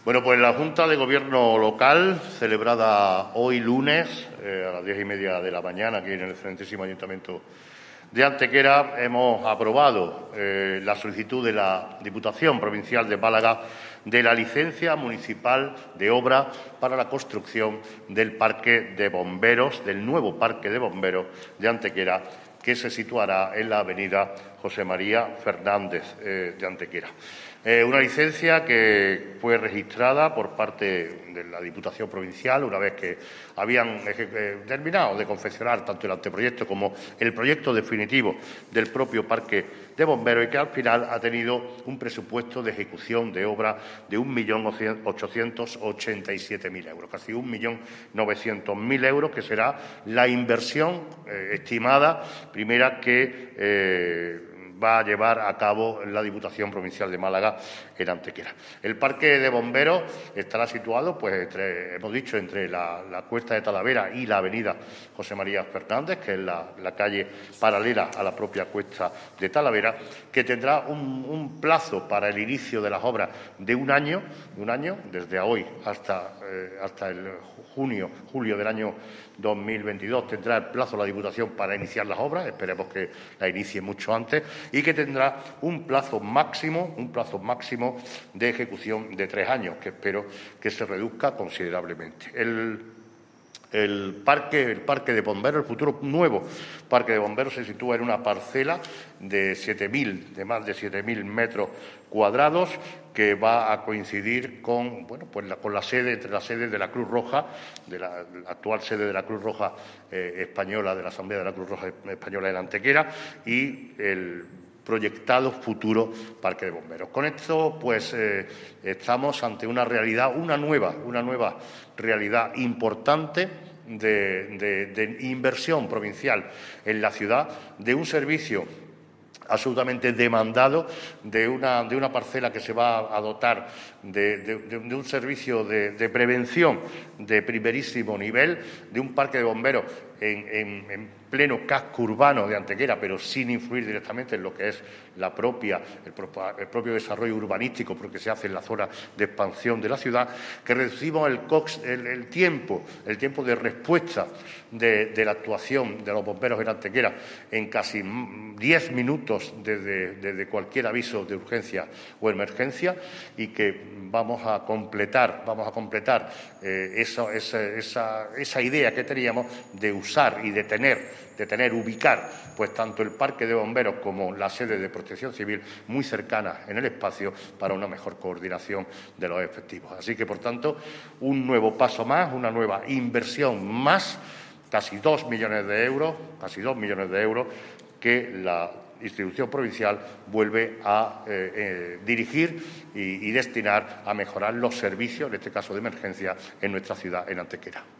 Bueno, pues la Junta de Gobierno local, celebrada hoy lunes a las 10:30 de la mañana, aquí en el excelentísimo Ayuntamiento de Antequera, hemos aprobado la solicitud de la Diputación Provincial de Málaga de la licencia municipal de obra para la construcción del Parque de Bomberos, del nuevo Parque de Bomberos de Antequera, que se situará en la avenida José María Fernández de Antequera. Una licencia que fue registrada por parte de la Diputación Provincial una vez que habían terminado de confeccionar tanto el anteproyecto como el proyecto definitivo del propio Parque de Bomberos, y que al final ha tenido un presupuesto de ejecución de obra de 1.887.000 euros, casi 1.900.000 euros, que será la inversión estimada primera que va a llevar a cabo la Diputación Provincial de Málaga en Antequera. El Parque de Bomberos estará situado, pues, hemos dicho, entre la Cuesta de Talavera y la avenida José María Fernández, que es la calle paralela a la propia Cuesta de Talavera, que tendrá un plazo para el inicio de las obras de un año, desde hoy hasta el julio del año 2022 tendrá el plazo la Diputación para iniciar las obras, esperemos que la inicie mucho antes, y que tendrá un plazo máximo de ejecución de 3 años, que espero que se reduzca considerablemente. El parque de Bomberos, el futuro nuevo Parque de Bomberos, se sitúa en una parcela de más de 7.000 metros cuadrados, que va a coincidir con la sede de la Cruz Roja, de la actual sede de la Cruz Roja Española, de la Asamblea de la Cruz Roja Española en Antequera, y el proyectado futuro Parque de Bomberos. Con esto, pues, estamos ante una realidad, una nueva realidad importante de inversión provincial en la ciudad, de un servicio absolutamente demandado, de una parcela que se va a dotar de un servicio de prevención de primerísimo nivel, de un parque de bomberos en pleno casco urbano de Antequera, pero sin influir directamente en lo que es el propio desarrollo urbanístico, porque se hace en la zona de expansión de la ciudad, que reducimos el tiempo de respuesta de la actuación de los bomberos en Antequera en casi 10 minutos desde cualquier aviso de urgencia o emergencia, y que vamos a completar esa idea que teníamos de usar y de ubicar, pues, tanto el Parque de Bomberos como la sede de Protección Civil muy cercanas en el espacio, para una mejor coordinación de los efectivos. Así que, por tanto, un nuevo paso más, una nueva inversión más, casi 2 millones de euros, que la institución provincial vuelve a dirigir y destinar a mejorar los servicios, en este caso de emergencia, en nuestra ciudad, en Antequera.